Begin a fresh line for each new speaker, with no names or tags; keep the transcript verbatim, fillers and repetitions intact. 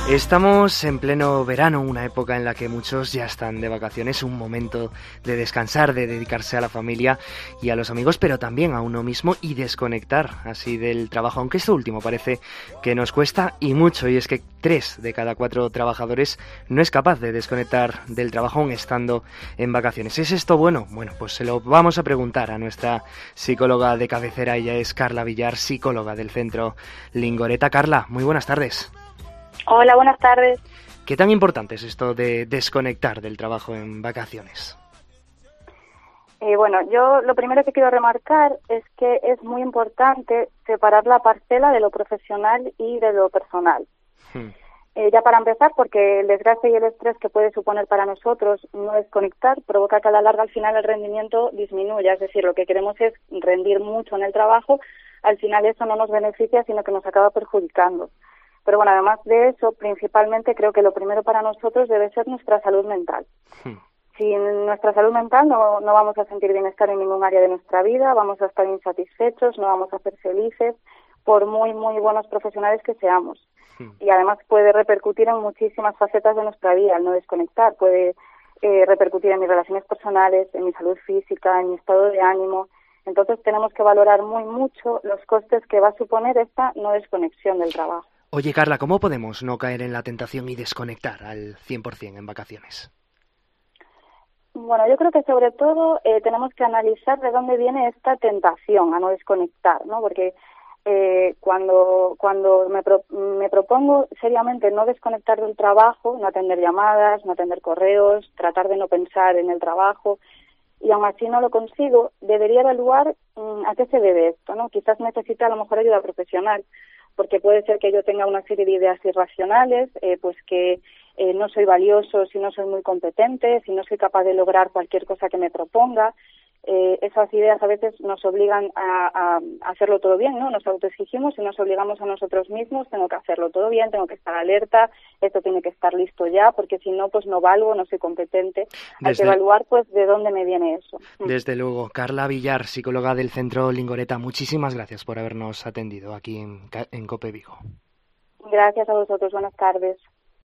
Estamos en pleno verano, una época en la que muchos ya están de vacaciones, un momento de descansar, de dedicarse a la familia y a los amigos, pero también a uno mismo y desconectar así del trabajo, aunque esto último parece que nos cuesta y mucho, y es que tres de cada cuatro trabajadores no es capaz de desconectar del trabajo aún estando en vacaciones. ¿Es esto bueno? Bueno, pues se lo vamos a preguntar a nuestra psicóloga de cabecera. Ella es Carla Villar, psicóloga del Centro Lingoreta. Carla, muy buenas tardes.
Hola, buenas tardes.
¿Qué tan importante es esto de desconectar del trabajo en vacaciones?
Eh, bueno, yo lo primero que quiero remarcar es que es muy importante separar la parcela de lo profesional y de lo personal. Hmm. Eh, ya para empezar, porque el desgaste y el estrés que puede suponer para nosotros no desconectar provoca que a la larga al final el rendimiento disminuya. Es decir, lo que queremos es rendir mucho en el trabajo, al final eso no nos beneficia, sino que nos acaba perjudicando. Pero bueno, además de eso, principalmente creo que lo primero para nosotros debe ser nuestra salud mental. Sí. Sin nuestra salud mental no, no vamos a sentir bienestar en ningún área de nuestra vida, vamos a estar insatisfechos, no vamos a ser felices, por muy, muy buenos profesionales que seamos. Sí. Y además puede repercutir en muchísimas facetas de nuestra vida, al no desconectar. Puede eh, repercutir en mis relaciones personales, en mi salud física, en mi estado de ánimo. Entonces tenemos que valorar muy mucho los costes que va a suponer esta no desconexión del trabajo.
Oye, Carla, ¿cómo podemos no caer en la tentación y desconectar al cien por ciento en vacaciones?
Bueno, yo creo que sobre todo eh, tenemos que analizar de dónde viene esta tentación a no desconectar, ¿no? Porque eh, cuando cuando me, pro, me propongo seriamente no desconectar del trabajo, no atender llamadas, no atender correos, tratar de no pensar en el trabajo, y aún así no lo consigo, debería evaluar mmm, a qué se debe esto, ¿no? Quizás necesita a lo mejor ayuda profesional, porque puede ser que yo tenga una serie de ideas irracionales, eh, pues que eh, no soy valioso si no soy muy competente, si no soy capaz de lograr cualquier cosa que me proponga. Eh, esas ideas a veces nos obligan a, a hacerlo todo bien, ¿no? Nos autoexigimos y nos obligamos a nosotros mismos, tengo que hacerlo todo bien, tengo que estar alerta, esto tiene que estar listo ya, porque si no, pues no valgo, no soy competente. Desde... Hay que evaluar, pues, de dónde me viene eso.
Desde luego. Carla Villar, psicóloga del Centro Lingoreta, muchísimas gracias por habernos atendido aquí en, en COPE Vigo.
Gracias a vosotros, buenas tardes.